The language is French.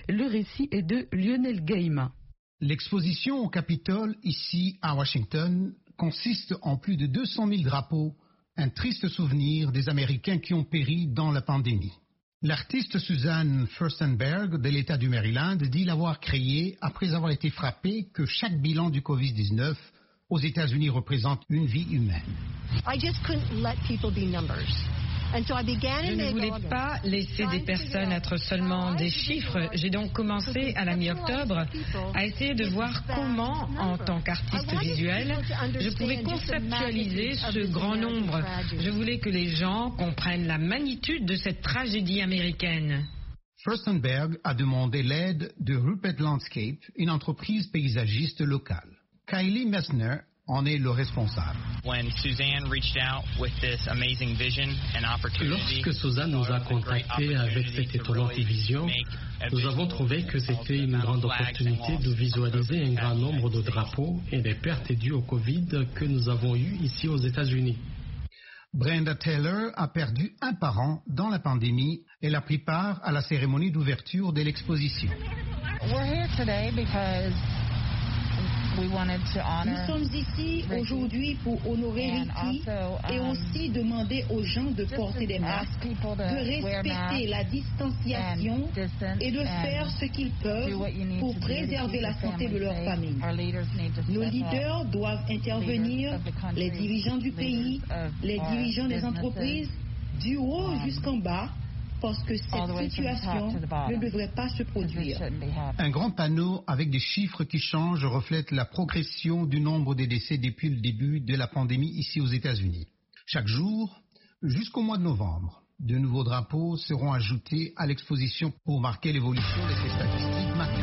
Le récit est de Lionel Gaïma. L'exposition au Capitole, ici à Washington, consiste en plus de 200 000 drapeaux, un triste souvenir des Américains qui ont péri dans la pandémie. L'artiste Suzanne Furstenberg de l'État du Maryland dit l'avoir créé après avoir été frappé que chaque bilan du Covid-19 aux États-Unis représente une vie humaine. Je ne voulais pas laisser des personnes être seulement des chiffres. J'ai donc commencé à la mi-octobre à essayer de voir comment, en tant qu'artiste visuel, je pouvais conceptualiser ce grand nombre. Je voulais que les gens comprennent la magnitude de cette tragédie américaine. Furstenberg a demandé l'aide de Rupert Landscape, une entreprise paysagiste locale. Kylie Messner en est le responsable. Lorsque Suzanne nous a contactés avec cette étonnante vision, nous avons trouvé que c'était une grande opportunité de visualiser un grand nombre de drapeaux et des pertes dues au Covid que nous avons eues ici aux États-Unis. Brenda Taylor a perdu un parent dans la pandémie. Elle a pris part à la cérémonie d'ouverture de l'exposition. Nous sommes ici aujourd'hui pour honorer Ricky et aussi demander aux gens de porter des masques, de respecter la distanciation et de faire ce qu'ils peuvent pour préserver la santé de leur famille. Nos leaders doivent intervenir, les dirigeants du pays, les dirigeants des entreprises, du haut jusqu'en bas, parce que cette situation ne devrait pas se produire. Un grand panneau avec des chiffres qui changent reflète la progression du nombre de décès depuis le début de la pandémie ici aux États-Unis. Chaque jour, jusqu'au mois de novembre, de nouveaux drapeaux seront ajoutés à l'exposition pour marquer l'évolution de ces statistiques marquantes.